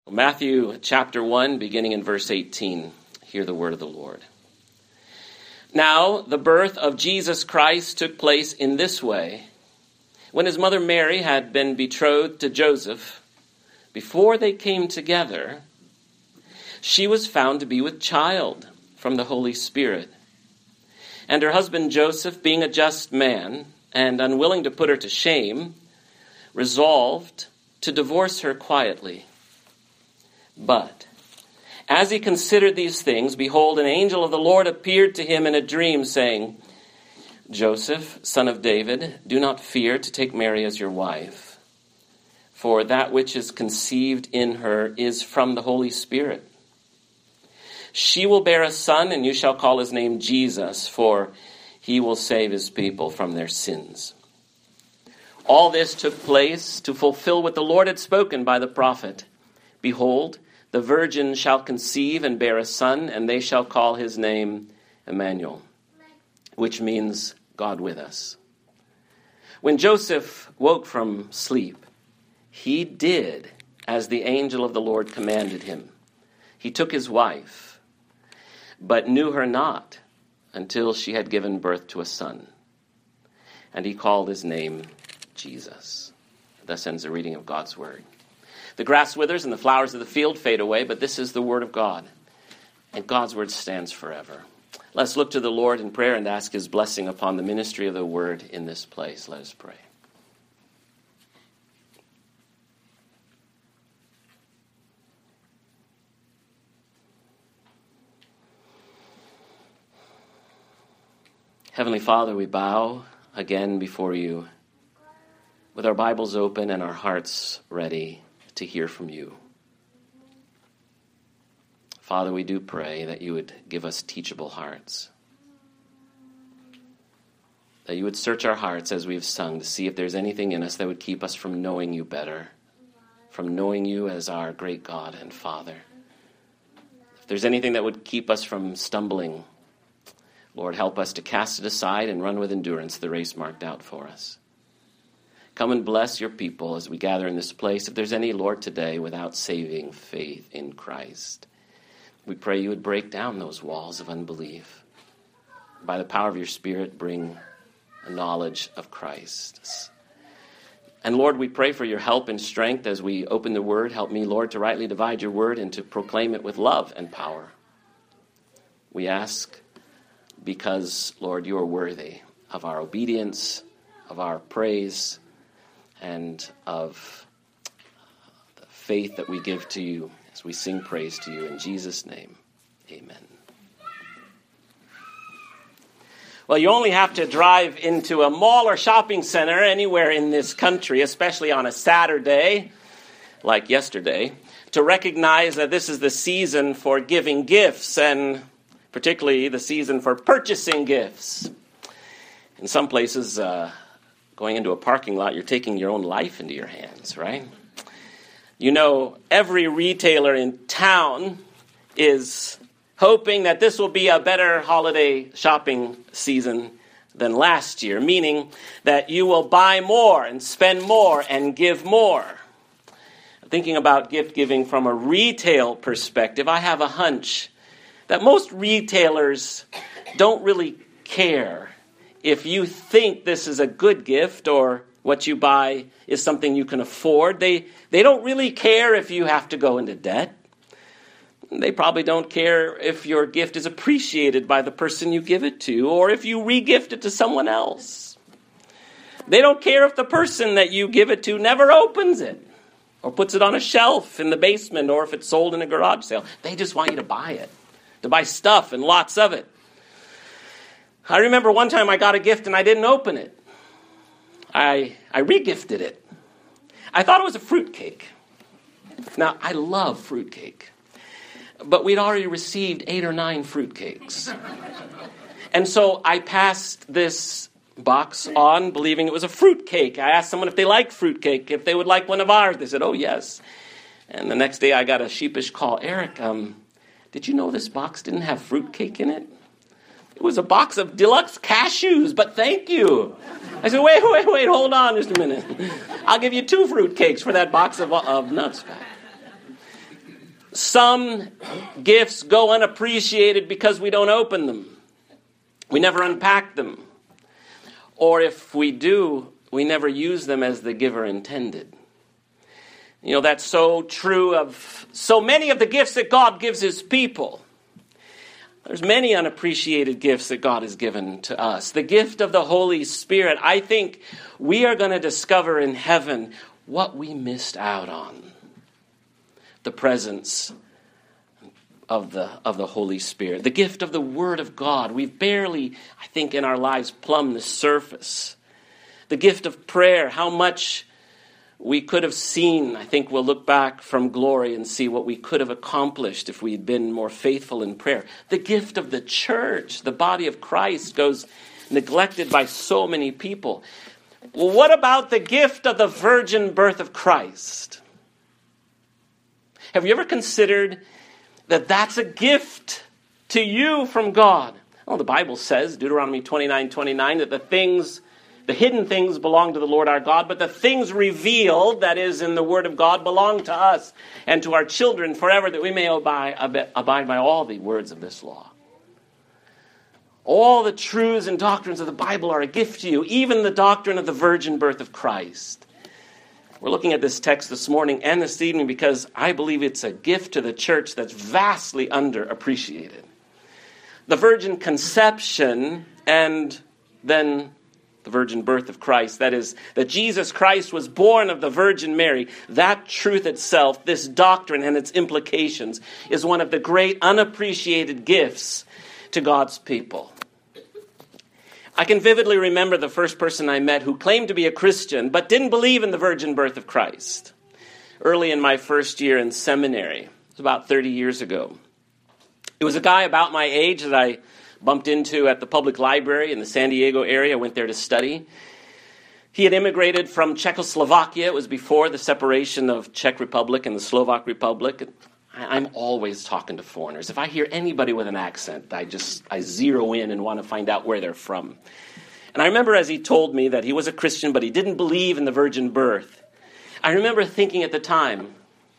Matthew chapter 1, beginning in verse 18. Hear the word of the Lord. Now, the birth of Jesus Christ took place in this way. When his mother Mary had been betrothed to Joseph, before they came together, she was found to be with child from the Holy Spirit. And her husband Joseph, being a just man and unwilling to put her to shame, resolved to divorce her quietly. But as he considered these things, behold, an angel of the Lord appeared to him in a dream, saying, Joseph, son of David, do not fear to take Mary as your wife, for that which is conceived in her is from the Holy Spirit. She will bear a son, and you shall call his name Jesus, for he will save his people from their sins. All this took place to fulfill what the Lord had spoken by the prophet. Behold, the virgin shall conceive and bear a son, and they shall call his name Emmanuel, which means God with us. When Joseph woke from sleep, he did as the angel of the Lord commanded him. He took his wife, but knew her not until she had given birth to a son. And he called his name Jesus. Thus ends the reading of God's word. The grass withers and the flowers of the field fade away, but this is the word of God, and God's word stands forever. Let's look to the Lord in prayer and ask his blessing upon the ministry of the word in this place. Let us pray. Heavenly Father, we bow again before you with our Bibles open and our hearts ready to hear from you. Father, we do pray that you would give us teachable hearts, that you would search our hearts as we've sung to see if there's anything in us that would keep us from knowing you better, from knowing you as our great God and Father. If there's anything that would keep us from stumbling, Lord, help us to cast it aside and run with endurance the race marked out for us. Come and bless your people as we gather in this place. If there's any, Lord, today without saving faith in Christ, we pray you would break down those walls of unbelief. By the power of your Spirit, bring a knowledge of Christ. And Lord, we pray for your help and strength as we open the word. Help me, Lord, to rightly divide your word and to proclaim it with love and power. We ask because, Lord, you are worthy of our obedience, of our praise, and of the faith that we give to you as we sing praise to you. In Jesus' name, amen. Well, you only have to drive into a mall or shopping center anywhere in this country, especially on a Saturday, like yesterday, to recognize that this is the season for giving gifts, and particularly the season for purchasing gifts. In some places, going into a parking lot, you're taking your own life into your hands, right? You know, every retailer in town is hoping that this will be a better holiday shopping season than last year, meaning that you will buy more and spend more and give more. Thinking about gift giving from a retail perspective, I have a hunch that most retailers don't really care if you think this is a good gift or what you buy is something you can afford. They don't really care if you have to go into debt. They probably don't care if your gift is appreciated by the person you give it to or if you re-gift it to someone else. They don't care if the person that you give it to never opens it or puts it on a shelf in the basement or if it's sold in a garage sale. They just want you to buy it, to buy stuff and lots of it. I remember one time I got a gift and I didn't open it. I re-gifted it. I thought it was a fruitcake. Now, I love fruitcake. But we'd already received 8 or 9 fruitcakes. And so I passed this box on believing it was a fruitcake. I asked someone if they liked fruitcake, if they would like one of ours. They said, oh, yes. And the next day I got a sheepish call. Eric, did you know this box didn't have fruitcake in it? It was a box of deluxe cashews, but thank you. I said, wait, hold on just a minute. I'll give you 2 fruitcakes for that box of nuts. Some gifts go unappreciated because we don't open them. We never unpack them. Or if we do, we never use them as the giver intended. You know, that's so true of so many of the gifts that God gives his people. There's many unappreciated gifts that God has given to us. The gift of the Holy Spirit. I think we are going to discover in heaven what we missed out on. The presence of the Holy Spirit. The gift of the Word of God. We've barely, I think, in our lives plumbed the surface. The gift of prayer. How much we could have seen. I think we'll look back from glory and see what we could have accomplished if we had been more faithful in prayer. The gift of the church, the body of Christ, goes neglected by so many people. Well, what about the gift of the virgin birth of Christ? Have you ever considered that that's a gift to you from God? Well, the Bible says, Deuteronomy 29:29, that the hidden things belong to the Lord our God, but the things revealed, that is in the Word of God, belong to us and to our children forever, that we may abide by all the words of this law. All the truths and doctrines of the Bible are a gift to you, even the doctrine of the virgin birth of Christ. We're looking at this text this morning and this evening because I believe it's a gift to the church that's vastly underappreciated. The virgin conception and then the virgin birth of Christ, that is, that Jesus Christ was born of the Virgin Mary, that truth itself, this doctrine and its implications, is one of the great unappreciated gifts to God's people. I can vividly remember the first person I met who claimed to be a Christian but didn't believe in the virgin birth of Christ. Early in my first year in seminary, it was about 30 years ago. It was a guy about my age that I bumped into at the public library in the San Diego area. I went there to study. He had immigrated from Czechoslovakia. It was before the separation of Czech Republic and the Slovak Republic. I'm always talking to foreigners. If I hear anybody with an accent, I zero in and want to find out where they're from. And I remember as he told me that he was a Christian, but he didn't believe in the virgin birth. I remember thinking at the time,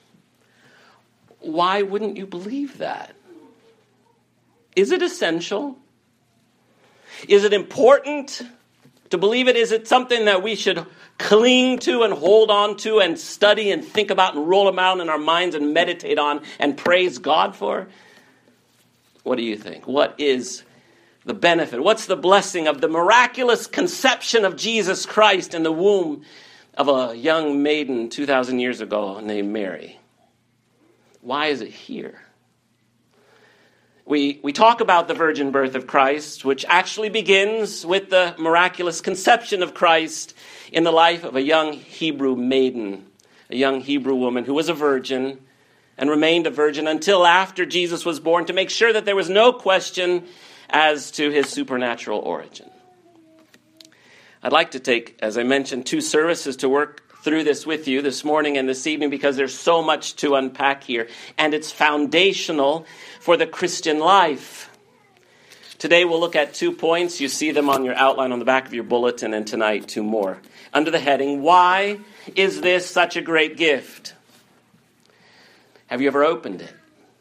why wouldn't you believe that? Is it essential? Is it important to believe it? Is it something that we should cling to and hold on to and study and think about and roll them out in our minds and meditate on and praise God for? What do you think? What is the benefit? What's the blessing of the miraculous conception of Jesus Christ in the womb of a young maiden 2,000 years ago named Mary? Why is it here? We talk about the virgin birth of Christ, which actually begins with the miraculous conception of Christ in the life of a young Hebrew maiden, a young Hebrew woman who was a virgin and remained a virgin until after Jesus was born, to make sure that there was no question as to his supernatural origin. I'd like to take, as I mentioned, 2 services to work through this with you this morning and this evening because there's so much to unpack here, and it's foundational for the Christian life. Today we'll look at 2 points. You see them on your outline on the back of your bulletin, and tonight 2 more. Under the heading, why is this such a great gift? Have you ever opened it?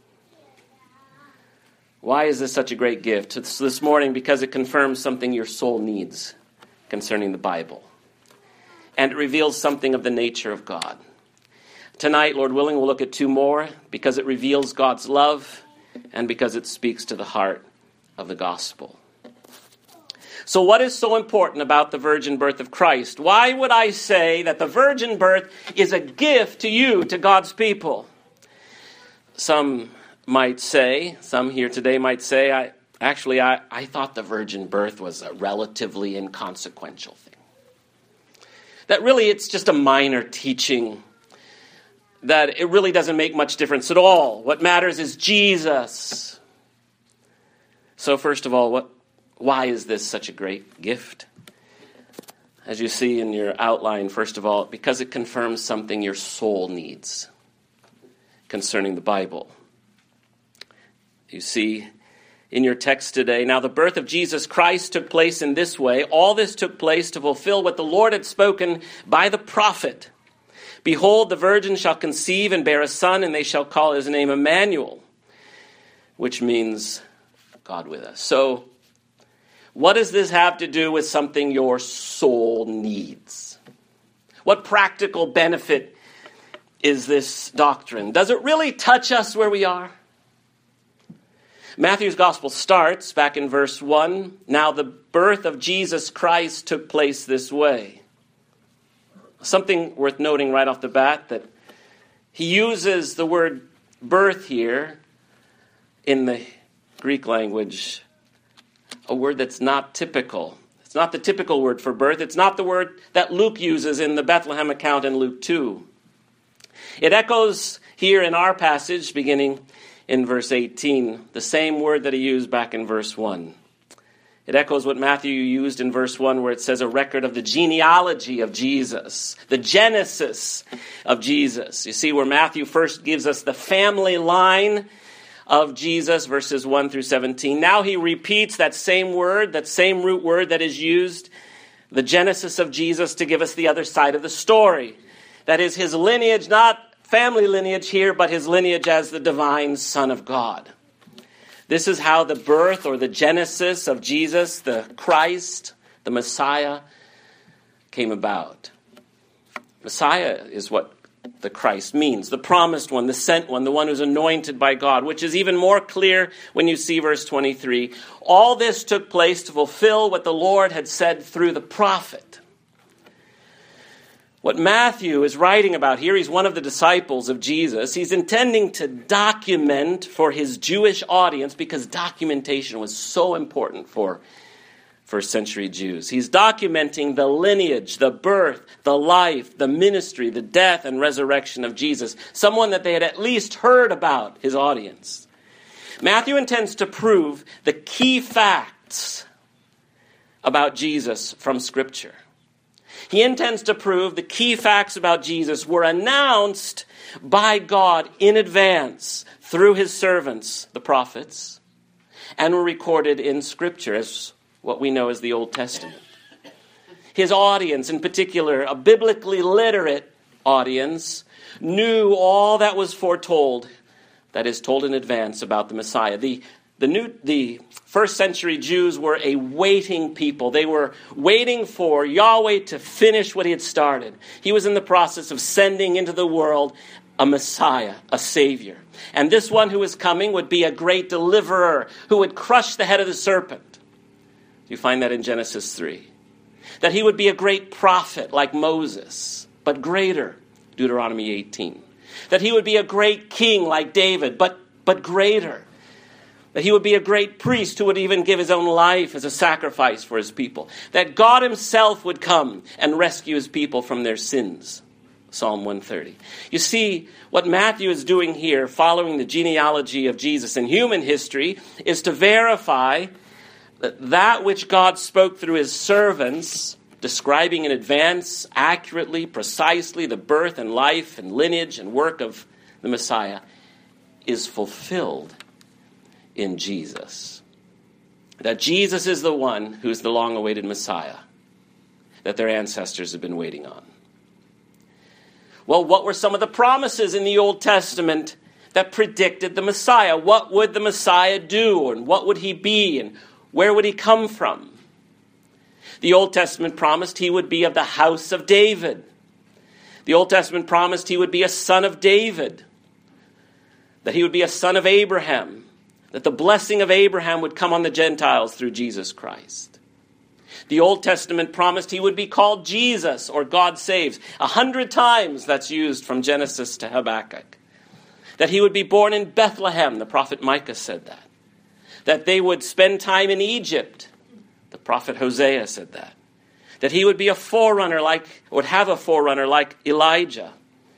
Why is this such a great gift? It's this morning because it confirms something your soul needs concerning the Bible. And it reveals something of the nature of God. Tonight, Lord willing, we'll look at 2 more because it reveals God's love and because it speaks to the heart of the gospel. So what is so important about the virgin birth of Christ? Why would I say that the virgin birth is a gift to you, to God's people? Some might say, some here today might say, I thought the virgin birth was a relatively inconsequential thing. That really it's just a minor teaching, that it really doesn't make much difference at all. What matters is Jesus. So first of all, why is this such a great gift? As you see in your outline, first of all, because it confirms something your soul needs concerning the Bible. You see in your text today, now the birth of Jesus Christ took place in this way. All this took place to fulfill what the Lord had spoken by the prophet. Behold, the virgin shall conceive and bear a son, and they shall call his name Emmanuel, which means God with us. So, what does this have to do with something your soul needs? What practical benefit is this doctrine? Does it really touch us where we are? Matthew's gospel starts back in verse 1. Now the birth of Jesus Christ took place this way. Something worth noting right off the bat, that he uses the word birth here in the Greek language, a word that's not typical. It's not the typical word for birth. It's not the word that Luke uses in the Bethlehem account in Luke 2. It echoes here in our passage, beginning in verse 18, the same word that he used back in verse 1. It echoes what Matthew used in verse 1, where it says a record of the genealogy of Jesus, the genesis of Jesus. You see, where Matthew first gives us the family line of Jesus, verses 1 through 17. Now he repeats that same word, that same root word that is used, the genesis of Jesus, to give us the other side of the story. That is his lineage, not family lineage here, but his lineage as the divine Son of God. This is how the birth or the genesis of Jesus, the Christ, the Messiah, came about. Messiah is what the Christ means, the promised one, the sent one, the one who's anointed by God, which is even more clear when you see verse 23. All this took place to fulfill what the Lord had said through the prophet. What Matthew is writing about here, he's one of the disciples of Jesus. He's intending to document for his Jewish audience, because documentation was so important for first century Jews. He's documenting the lineage, the birth, the life, the ministry, the death and resurrection of Jesus. Someone that they had at least heard about, his audience. Matthew intends to prove the key facts about Jesus from Scripture. He intends to prove the key facts about Jesus were announced by God in advance through his servants, the prophets, and were recorded in Scripture as what we know as the Old Testament. His audience, in particular, a biblically literate audience, knew all that was foretold, that is told in advance about the Messiah. The first century Jews were a waiting people. They were waiting for Yahweh to finish what he had started. He was in the process of sending into the world a Messiah, a Savior. And this one who was coming would be a great deliverer who would crush the head of the serpent. You find that in Genesis 3. That he would be a great prophet like Moses, but greater, Deuteronomy 18. That he would be a great king like David, but greater. That he would be a great priest who would even give his own life as a sacrifice for his people. That God himself would come and rescue his people from their sins. Psalm 130. You see, what Matthew is doing here, following the genealogy of Jesus in human history, is to verify that which God spoke through his servants, describing in advance, accurately, precisely, the birth and life and lineage and work of the Messiah, is fulfilled in Jesus. That Jesus is the one who's the long-awaited Messiah that their ancestors have been waiting on. Well, what were some of the promises in the Old Testament that predicted the Messiah? What would the Messiah do, and what would he be, and where would he come from? The Old Testament promised he would be of the house of David. The Old Testament promised he would be a son of David, that he would be a son of Abraham, that the blessing of Abraham would come on the Gentiles through Jesus Christ. The Old Testament promised he would be called Jesus, or God saves. 100 times that's used from Genesis to Habakkuk. That he would be born in Bethlehem, the prophet Micah said that. That they would spend time in Egypt, the prophet Hosea said that. That he would be a forerunner would have a forerunner like Elijah.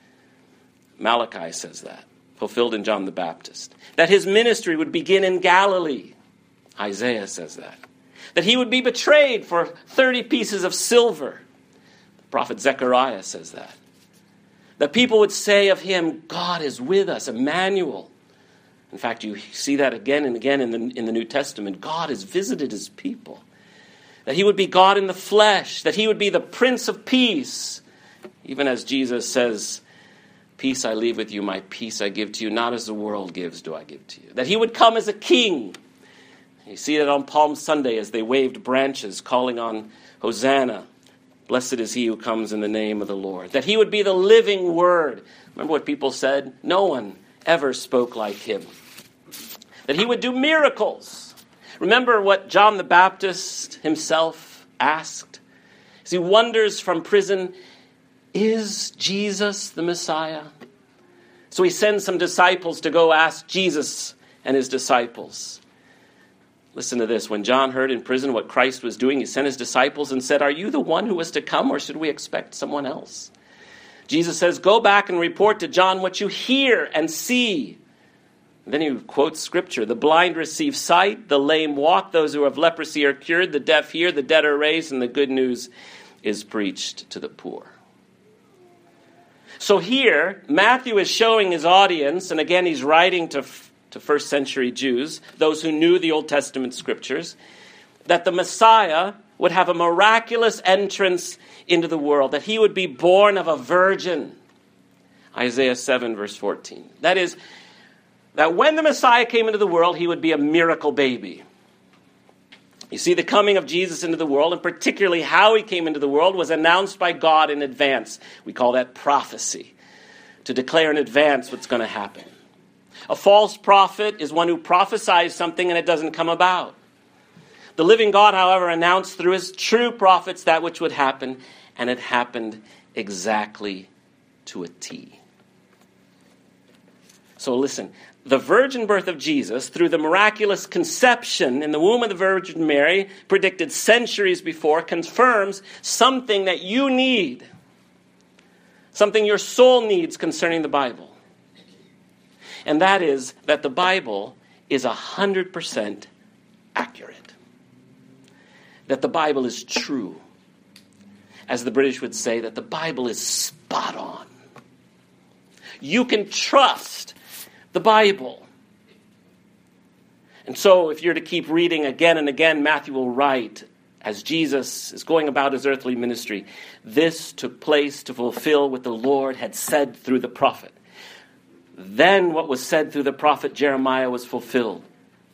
Malachi says that, fulfilled in John the Baptist. That his ministry would begin in Galilee. Isaiah says that. That he would be betrayed for 30 pieces of silver. The prophet Zechariah says that. That people would say of him, God is with us, Emmanuel. In fact, you see that again and again in the New Testament. God has visited his people. That he would be God in the flesh. That he would be the Prince of Peace. Even as Jesus says, peace I leave with you, my peace I give to you, not as the world gives do I give to you. That he would come as a king. You see that on Palm Sunday as they waved branches calling on Hosanna. Blessed is he who comes in the name of the Lord. That he would be the living word. Remember what people said? No one ever spoke like him. That he would do miracles. Remember what John the Baptist himself asked? As he wanders from prison, is Jesus the Messiah? So he sends some disciples to go ask Jesus and his disciples. Listen to this. When John heard in prison what Christ was doing, he sent his disciples and said, are you the one who was to come, or should we expect someone else? Jesus says, go back and report to John what you hear and see. And then he quotes scripture. The blind receive sight, the lame walk, those who have leprosy are cured, the deaf hear, the dead are raised, and the good news is preached to the poor. So here, Matthew is showing his audience, and again he's writing to first century Jews, those who knew the Old Testament scriptures, that the Messiah would have a miraculous entrance into the world, that he would be born of a virgin. Isaiah 7 verse 14. That is, that when the Messiah came into the world, he would be a miracle baby. You see, the coming of Jesus into the world, and particularly how he came into the world, was announced by God in advance. We call that prophecy, to declare in advance what's going to happen. A false prophet is one who prophesies something and it doesn't come about. The living God, however, announced through his true prophets that which would happen, and it happened exactly to a T. So listen, the virgin birth of Jesus, through the miraculous conception in the womb of the Virgin Mary, predicted centuries before, confirms something that you need, something your soul needs concerning the Bible. And that is that the Bible is 100% accurate. That the Bible is true. As the British would say, that the Bible is spot on. You can trust the Bible. And so if you're to keep reading again and again, Matthew will write, as Jesus is going about his earthly ministry, this took place to fulfill what the Lord had said through the prophet. Then what was said through the prophet Jeremiah was fulfilled.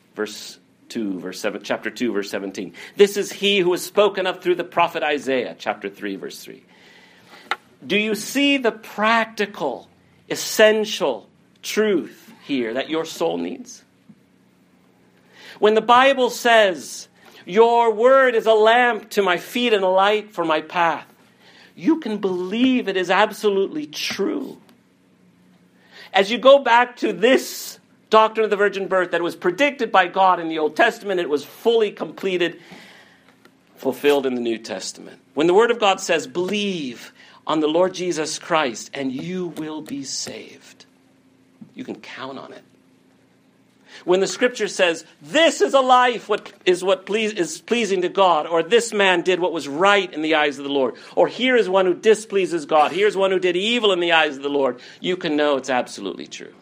Chapter 2, verse 17. This is he who was spoken of through the prophet Isaiah, chapter 3, verse 3. Do you see the practical, essential truth here that your soul needs? When the Bible says, your word is a lamp to my feet and a light for my path, you can believe it is absolutely true. As you go back to this doctrine of the virgin birth that was predicted by God in the Old Testament, it was fully completed, fulfilled in the New Testament. When the Word of God says, believe on the Lord Jesus Christ and you will be saved, you can count on it. When the Scripture says, this is a life is pleasing to God, or this man did what was right in the eyes of the Lord, or here is one who displeases God, here's one who did evil in the eyes of the Lord, you can know it's absolutely true.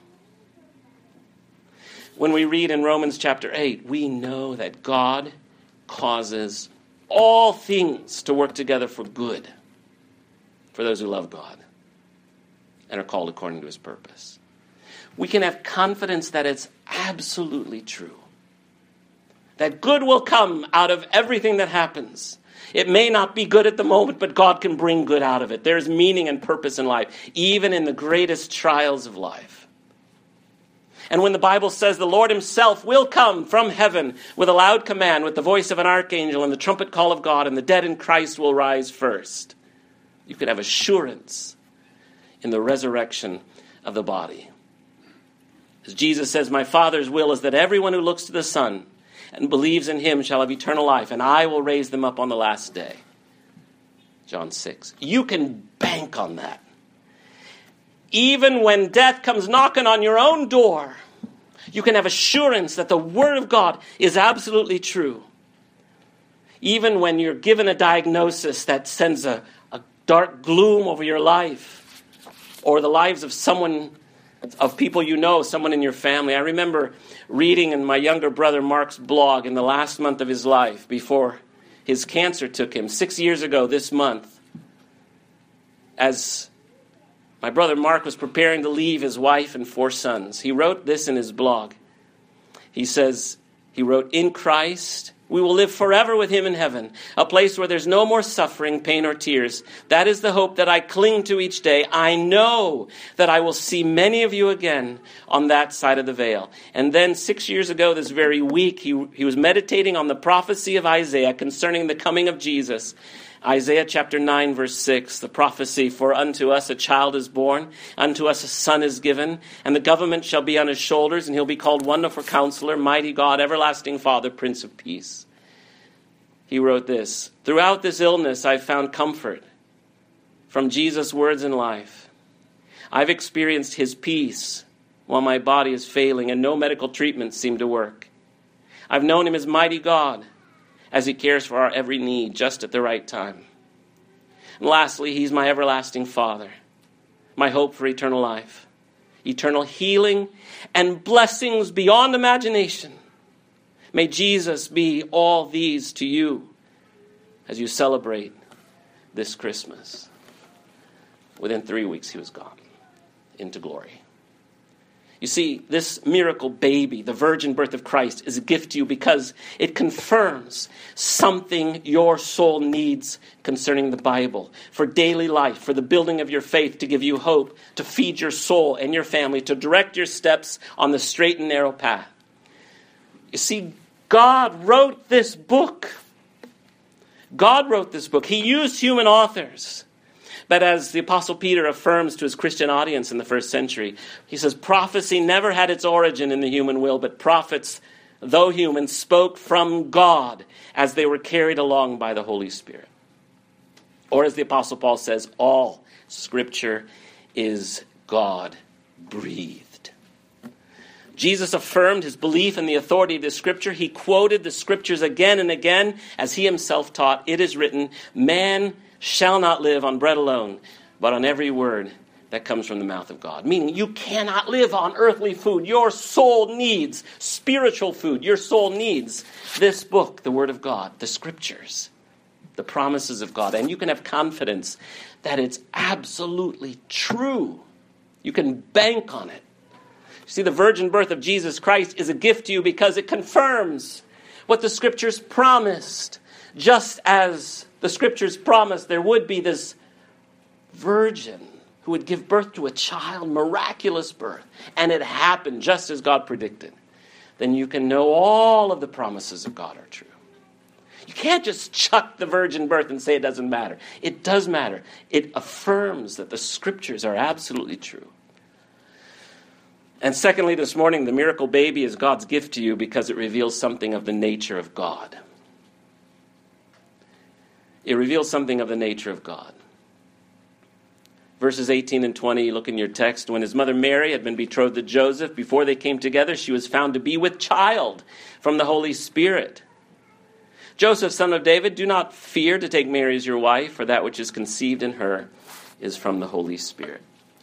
When we read in Romans chapter 8, we know that God causes all things to work together for good for those who love God and are called according to his purpose. We can have confidence that it's absolutely true. That good will come out of everything that happens. It may not be good at the moment, but God can bring good out of it. There's meaning and purpose in life, even in the greatest trials of life. And when the Bible says the Lord himself will come from heaven with a loud command, with the voice of an archangel and the trumpet call of God, and the dead in Christ will rise first, you can have assurance in the resurrection of the body. As Jesus says, my Father's will is that everyone who looks to the Son and believes in him shall have eternal life, and I will raise them up on the last day. John 6. You can bank on that. Even when death comes knocking on your own door, you can have assurance that the Word of God is absolutely true. Even when you're given a diagnosis that sends a dark gloom over your life, or the lives of someone, of people you know, someone in your family. I remember reading in my younger brother Mark's blog in the last month of his life before his cancer took him, 6 years ago this month. as my brother Mark was preparing to leave his wife and 4 sons, he wrote this in his blog. He wrote, "In Christ, we will live forever with him in heaven, a place where there's no more suffering, pain, or tears. That is the hope that I cling to each day. I know that I will see many of you again on that side of the veil." And then 6 years ago, this very week, he was meditating on the prophecy of Isaiah concerning the coming of Jesus. Isaiah chapter 9, verse 6, the prophecy, "For unto us a child is born, unto us a son is given, and the government shall be on his shoulders, and he'll be called Wonderful Counselor, Mighty God, Everlasting Father, Prince of Peace." He wrote this, "Throughout this illness, I've found comfort from Jesus' words in life. I've experienced his peace while my body is failing and no medical treatments seem to work. I've known him as Mighty God, as he cares for our every need just at the right time. And lastly, he's my everlasting Father, my hope for eternal life, eternal healing, and blessings beyond imagination. May Jesus be all these to you as you celebrate this Christmas." Within 3 weeks, he was gone into glory. You see, this miracle baby, the virgin birth of Christ, is a gift to you because it confirms something your soul needs concerning the Bible, for daily life, for the building of your faith, to give you hope, to feed your soul and your family, to direct your steps on the straight and narrow path. You see, God wrote this book. God wrote this book. He used human authors. But as the Apostle Peter affirms to his Christian audience in the first century, he says, prophecy never had its origin in the human will, but prophets, though human, spoke from God as they were carried along by the Holy Spirit. Or as the Apostle Paul says, all Scripture is God-breathed. Jesus affirmed his belief in the authority of the Scripture. He quoted the Scriptures again and again as he himself taught, "It is written, man shall not live on bread alone, but on every word that comes from the mouth of God." Meaning you cannot live on earthly food. Your soul needs spiritual food. Your soul needs this book, the Word of God, the Scriptures, the promises of God. And you can have confidence that it's absolutely true. You can bank on it. You see, the virgin birth of Jesus Christ is a gift to you because it confirms what the Scriptures promised. Just as the Scriptures promised there would be this virgin who would give birth to a child, miraculous birth, and it happened just as God predicted, then you can know all of the promises of God are true. You can't just chuck the virgin birth and say it doesn't matter. It does matter. It affirms that the Scriptures are absolutely true. And secondly, this morning, the miracle baby is God's gift to you because it reveals something of the nature of God. It reveals something of the nature of God. Verses 18 and 20, look in your text. When his mother Mary had been betrothed to Joseph, before they came together, she was found to be with child from the Holy Spirit. Joseph, son of David, do not fear to take Mary as your wife, for that which is conceived in her is from the Holy Spirit.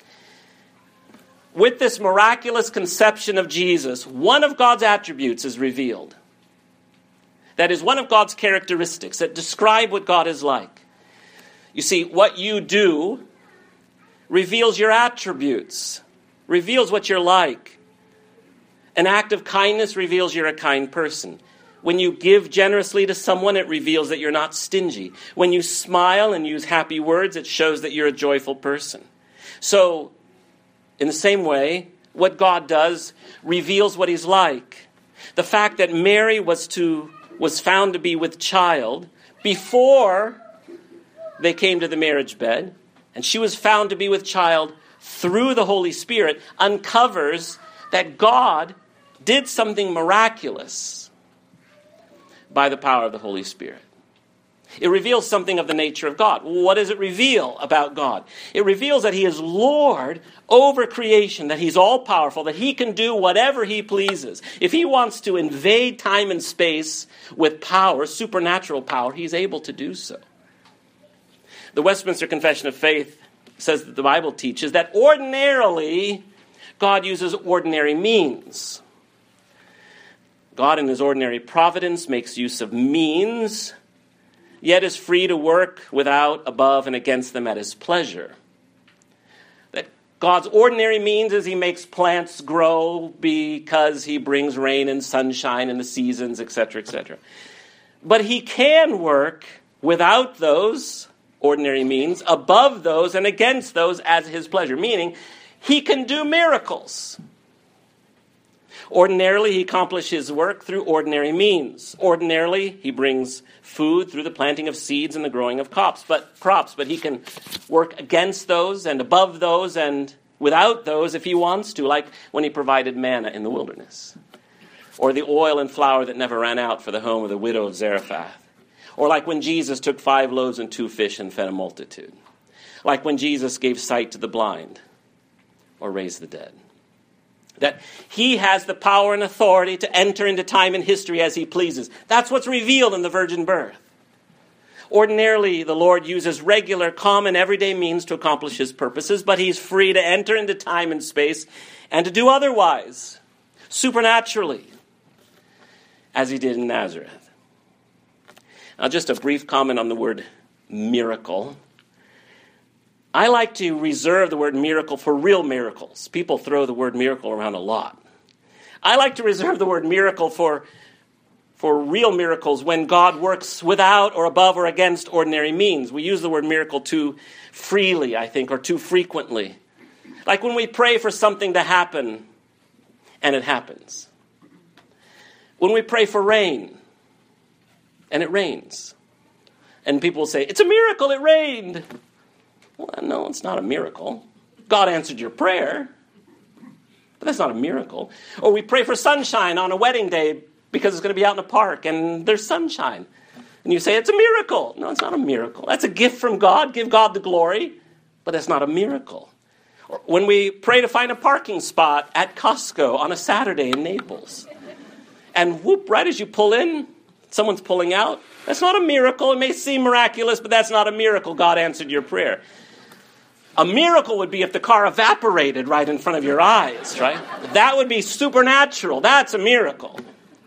With this miraculous conception of Jesus, one of God's attributes is revealed. That is one of God's characteristics that describe what God is like. You see, what you do reveals your attributes, reveals what you're like. An act of kindness reveals you're a kind person. When you give generously to someone, it reveals that you're not stingy. When you smile and use happy words, it shows that you're a joyful person. So, in the same way, what God does reveals what he's like. The fact that Mary was found to be with child before they came to the marriage bed, and she was found to be with child through the Holy Spirit, uncovers that God did something miraculous by the power of the Holy Spirit. It reveals something of the nature of God. What does it reveal about God? It reveals that he is Lord over creation, that he's all-powerful, that he can do whatever he pleases. If he wants to invade time and space with power, supernatural power, he's able to do so. The Westminster Confession of Faith says that the Bible teaches that ordinarily God uses ordinary means. God in his ordinary providence makes use of means, yet is free to work without, above, and against them at his pleasure. God's ordinary means is he makes plants grow because he brings rain and sunshine and the seasons, etc., etc. But he can work without those ordinary means, above those, and against those as his pleasure. Meaning, he can do miracles. Ordinarily, he accomplishes his work through ordinary means. Ordinarily, he brings food through the planting of seeds and the growing of crops. But he can work against those and above those and without those if he wants to, like when he provided manna in the wilderness. Or the oil and flour that never ran out for the home of the widow of Zarephath. Or like when Jesus took 5 loaves and 2 fish and fed a multitude. Like when Jesus gave sight to the blind or raised the dead. That he has the power and authority to enter into time and history as he pleases. That's what's revealed in the virgin birth. Ordinarily, the Lord uses regular, common, everyday means to accomplish his purposes, but he's free to enter into time and space and to do otherwise, supernaturally, as he did in Nazareth. Now, just a brief comment on the word miracle. I like to reserve the word miracle for real miracles. People throw the word miracle around a lot. I like to reserve the word miracle for real miracles when God works without or above or against ordinary means. We use the word miracle too freely, I think, or too frequently. Like when we pray for something to happen, and it happens. When we pray for rain, and it rains. And people will say, it's a miracle, it rained. Well, no, it's not a miracle. God answered your prayer, but that's not a miracle. Or we pray for sunshine on a wedding day because it's going to be out in the park and there's sunshine. And you say, it's a miracle. No, it's not a miracle. That's a gift from God. Give God the glory, but that's not a miracle. Or when we pray to find a parking spot at Costco on a Saturday in Naples, and whoop, right as you pull in, someone's pulling out. That's not a miracle. It may seem miraculous, but that's not a miracle. God answered your prayer. A miracle would be if the car evaporated right in front of your eyes, right? That would be supernatural. That's a miracle.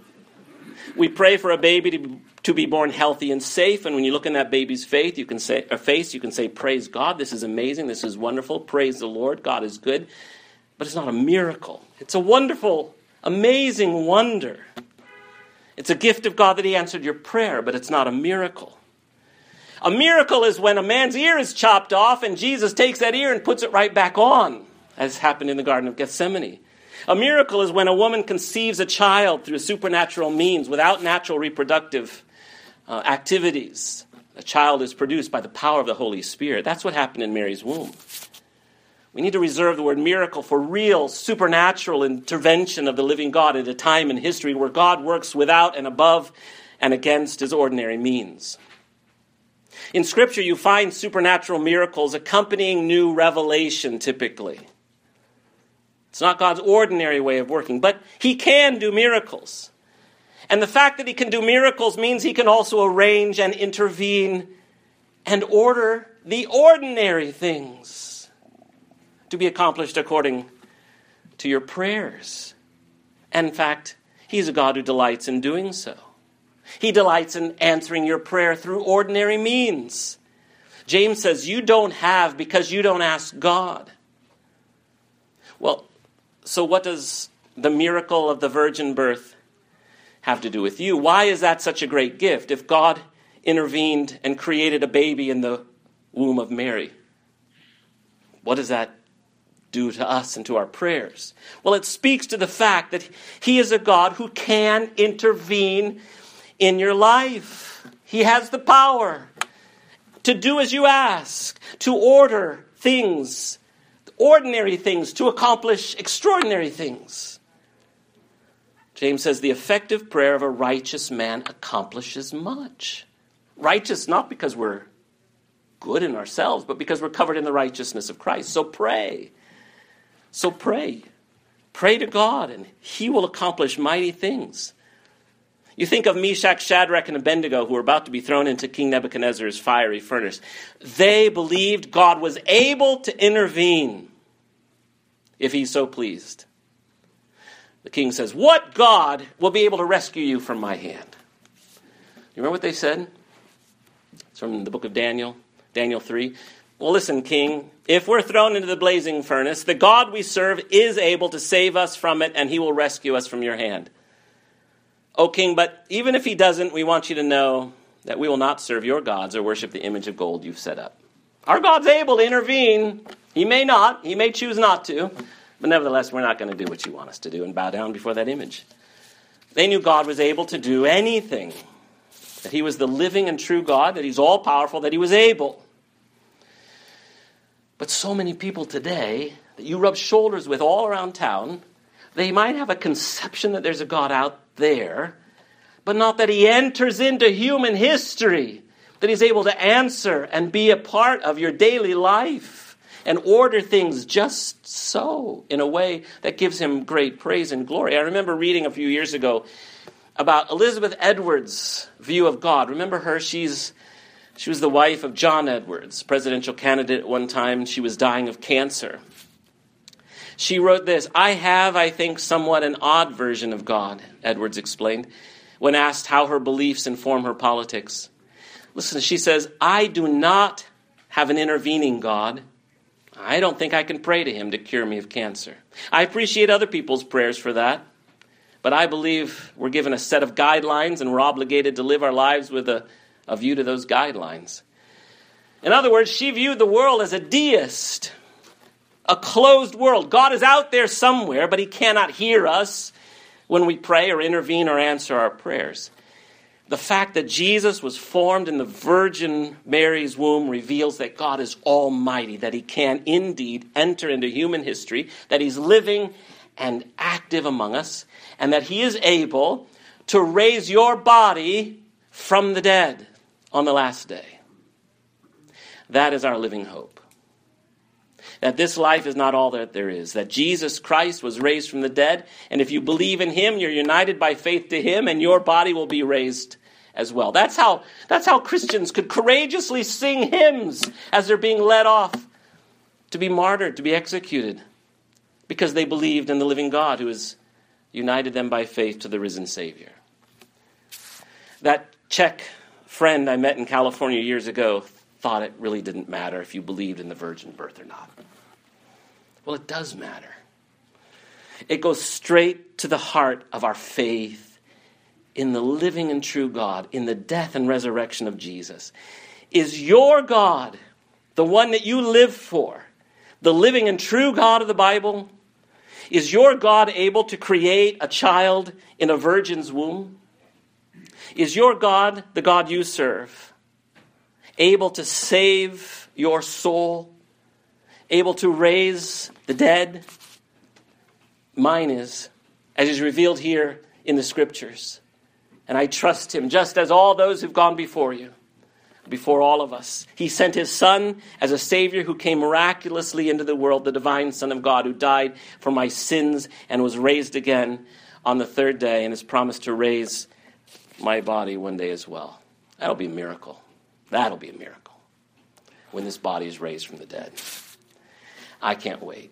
We pray for a baby to be born healthy and safe, and when you look in that baby's face, you can say, praise God, this is amazing, this is wonderful, praise the Lord, God is good. But it's not a miracle. It's a wonderful, amazing wonder. It's a gift of God that he answered your prayer, but it's not a miracle. A miracle is when a man's ear is chopped off and Jesus takes that ear and puts it right back on, as happened in the Garden of Gethsemane. A miracle is when a woman conceives a child through supernatural means without natural reproductive activities. A child is produced by the power of the Holy Spirit. That's what happened in Mary's womb. We need to reserve the word miracle for real supernatural intervention of the living God at a time in history where God works without and above and against his ordinary means. In Scripture, you find supernatural miracles accompanying new revelation typically. It's not God's ordinary way of working, but he can do miracles. And the fact that he can do miracles means he can also arrange and intervene and order the ordinary things to be accomplished according to your prayers. And in fact, he's a God who delights in doing so. He delights in answering your prayer through ordinary means. James says, you don't have because you don't ask God. Well, so what does the miracle of the virgin birth have to do with you? Why is that such a great gift if God intervened and created a baby in the womb of Mary? What does that do to us and to our prayers? Well, it speaks to the fact that he is a God who can intervene in your life. He has the power to do as you ask, to order things, ordinary things, to accomplish extraordinary things. James says the effective prayer of a righteous man accomplishes much. Righteous not because we're good in ourselves, but because we're covered in the righteousness of Christ. So pray. So pray. Pray to God, and he will accomplish mighty things. You think of Meshach, Shadrach, and Abednego, who were about to be thrown into King Nebuchadnezzar's fiery furnace. They believed God was able to intervene if he so pleased. The king says, what God will be able to rescue you from my hand? You remember what they said? It's from the book of Daniel, Daniel 3. Well, listen, King, if we're thrown into the blazing furnace, the God we serve is able to save us from it, and he will rescue us from your hand. O King, but even if he doesn't, we want you to know that we will not serve your gods or worship the image of gold you've set up. Our God's able to intervene. He may not. He may choose not to. But nevertheless, we're not going to do what you want us to do and bow down before that image. They knew God was able to do anything. That he was the living and true God, that he's all-powerful, that he was able. But so many people today that you rub shoulders with all around town, they might have a conception that there's a God out there, but not that he enters into human history, that he's able to answer and be a part of your daily life and order things just so in a way that gives him great praise and glory. I remember reading a few years ago about Elizabeth Edwards' view of God. Remember her? She was the wife of John Edwards, presidential candidate at one time. She was dying of cancer. She wrote this, I think, somewhat an odd version of God, Edwards explained, when asked how her beliefs inform her politics. Listen, she says, I do not have an intervening God. I don't think I can pray to him to cure me of cancer. I appreciate other people's prayers for that, but I believe we're given a set of guidelines and we're obligated to live our lives with a view to those guidelines. In other words, she viewed the world as a deist, a closed world. God is out there somewhere, but he cannot hear us when we pray or intervene or answer our prayers. The fact that Jesus was formed in the Virgin Mary's womb reveals that God is almighty, that he can indeed enter into human history, that he's living and active among us, and that he is able to raise your body from the dead on the last day. That is our living hope. That this life is not all that there is. That Jesus Christ was raised from the dead. And if you believe in him, you're united by faith to him, and your body will be raised as well. That's how Christians could courageously sing hymns as they're being led off to be martyred, to be executed, because they believed in the living God who has united them by faith to the risen Savior. That Czech friend I met in California years ago thought it really didn't matter if you believed in the virgin birth or not. Well, it does matter. It goes straight to the heart of our faith in the living and true God, in the death and resurrection of Jesus. Is your God, the one that you live for, the living and true God of the Bible? Is your God able to create a child in a virgin's womb? Is your God, the God you serve, able to save your soul? Able to raise the dead? Mine is, as is revealed here in the Scriptures. And I trust him, just as all those who've gone before you, before all of us. He sent his Son as a Savior who came miraculously into the world, the divine Son of God, who died for my sins and was raised again on the third day and has promised to raise my body one day as well. That'll be a miracle. That'll be a miracle when this body is raised from the dead. I can't wait.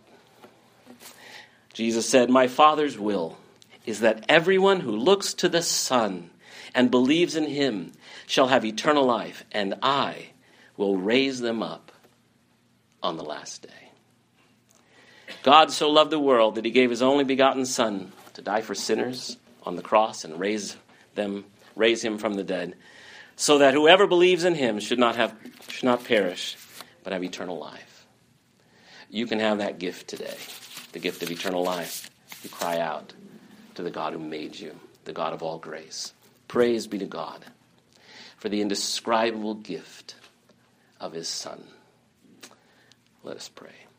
Jesus said, my Father's will is that everyone who looks to the Son and believes in him shall have eternal life, and I will raise them up on the last day. God so loved the world that he gave his only begotten Son to die for sinners on the cross and raise him from the dead, so that whoever believes in him should not perish, but have eternal life. You can have that gift today, the gift of eternal life. You cry out to the God who made you, the God of all grace. Praise be to God for the indescribable gift of his Son. Let us pray.